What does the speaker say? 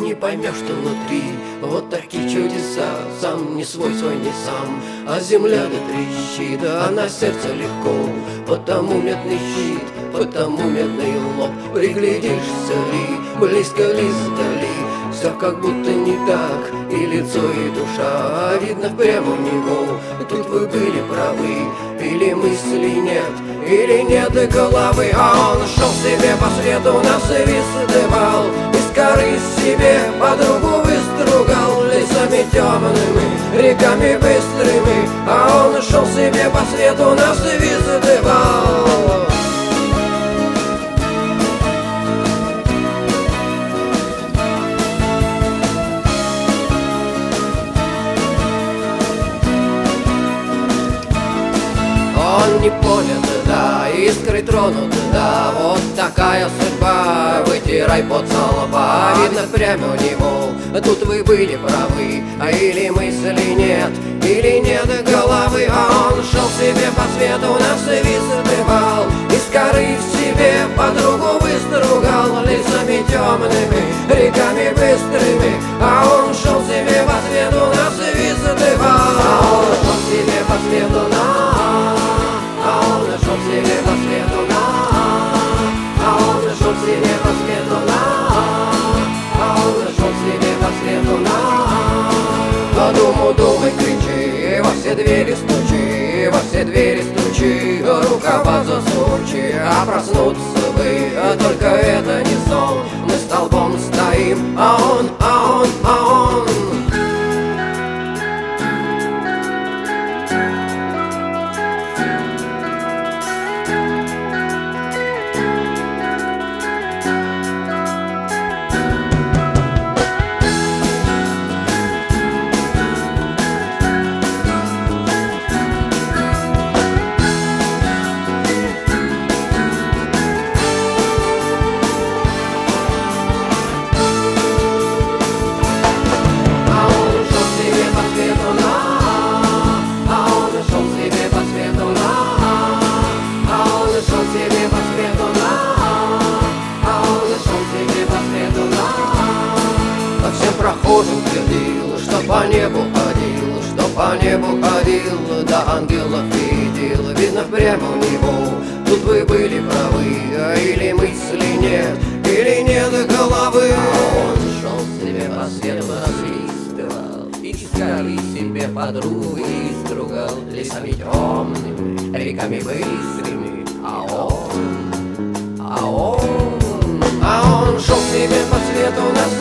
не поймешь, что внутри вот такие чудеса. Сам не свой, свой не сам, а земля-то трещит, а на сердце легко. Потому медный щит, потому медный лоб. Приглядишься ли, близко ли, сдали, все как будто не так, и лицо, и душа, а видно прямо у него. Тут вы были правы, или мысли нет, или нет и головы. А он шел себе по свету, на свист давал, из коры себе подругу выстругал. Лесами темными, реками быстрыми, а он шел себе по свету, на свист давал. Он не понят, да, искры тронут, да. Вот такая судьба, вытирай пот со лба. Видно прямо у него, тут вы были правы, а или мысли нет, или нет головы. А он шел себе по свету, на свист давал, из коры в себе подругу выстругал. Лесами темными, реками быстрыми, а он шел себе по свету, на свист давал. А он шел себе по свету, шел себе по свету, а он шел себе по свету, а он шел себе по свету, Думай, думай, кричи, во все двери стучи, во все двери стучи, рукава засучи, а проснуться вы, только это не сон. Мы столбом стоим, а он, а он, а он. Прохожим твердил, что по небу ходил, что по небу ходил, да ангелов видел. Видно прямо у него, тут вы были правы, а или мысли нет, или нет головы. А он шел себе по свету, насвистывал, искали себе подруги, стругал лесами темными, реками быстрыми. А он шел себе по свету,